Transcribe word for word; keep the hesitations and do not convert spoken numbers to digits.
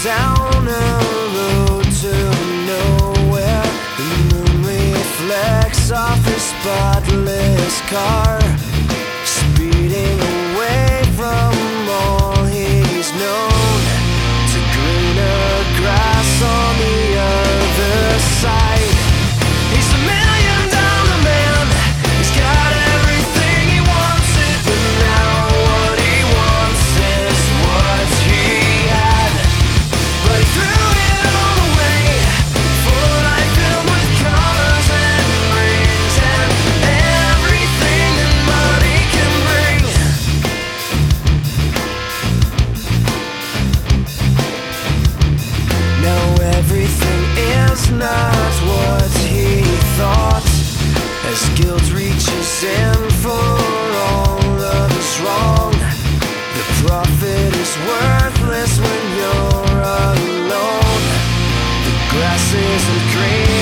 down a road to nowhere. The moon reflects off his spotless car, speeding away from all he's known to greener grass on the other side. He's a million dollar man, he's got everything he wants it, but now what he wants is what he had. But he threw it all away for a life filled with colors and rings and everything that money can bring. Now everything is not what he thought, as guilt reaches in for all of his wrong. The profit is worthless when you're alone. The grass isn't green